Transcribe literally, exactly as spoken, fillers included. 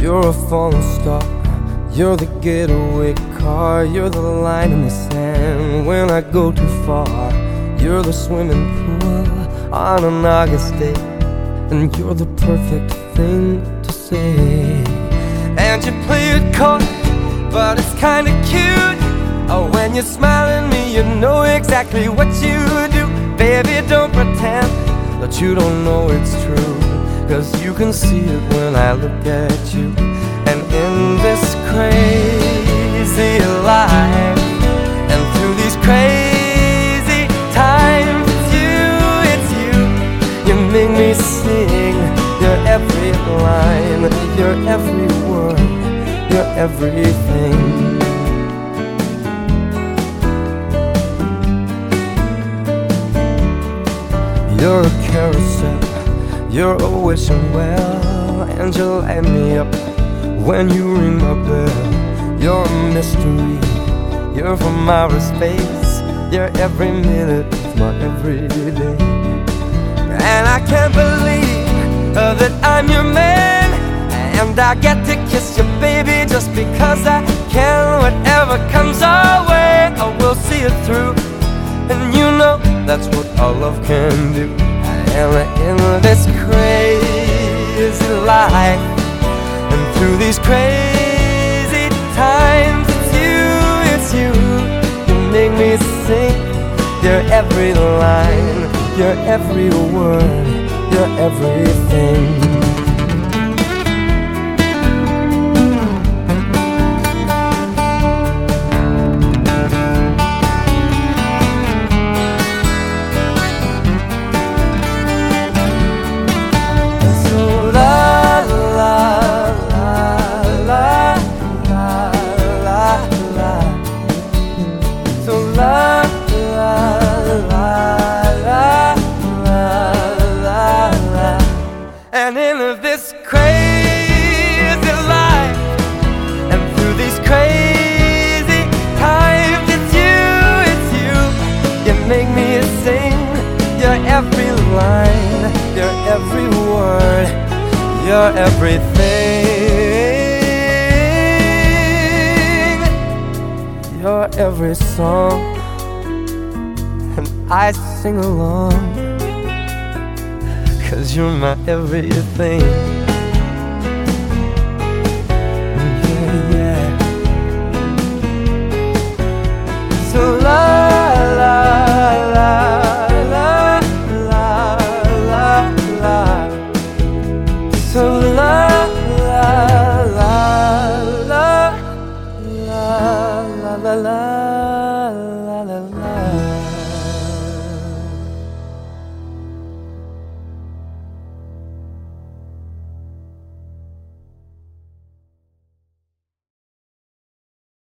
You're a falling star, you're the getaway car, you're the line in the sand when I go too far. You're the swimming pool on an August day, and you're the perfect thing to say. And you play it coy, but it's kinda cute. Oh, when you smile at me, you know exactly what you do. Baby, don't pretend that you don't know it's true, 'cause you can see it when I look at you. And in this crazy life, and through these crazy times, it's you, it's you. You make me sing your every line, your every word, your everything. You're a carousel, you're always well, and you light me up when you ring my bell. You're a mystery, you're from outer space, you're every minute of my everyday. And I can't believe uh, that I'm your man, and I get to kiss you, baby, just because I can. Whatever comes our way, I will see it through, and you know that's what our love can do. And in this crazy life, and through these crazy times, it's you, it's you. You make me sing your every line, your every word, your everything. And in this crazy life, and through these crazy times, it's you, it's you. You make me sing your every line, your every word, your everything, your every song. And I sing along, 'cause you're my everything.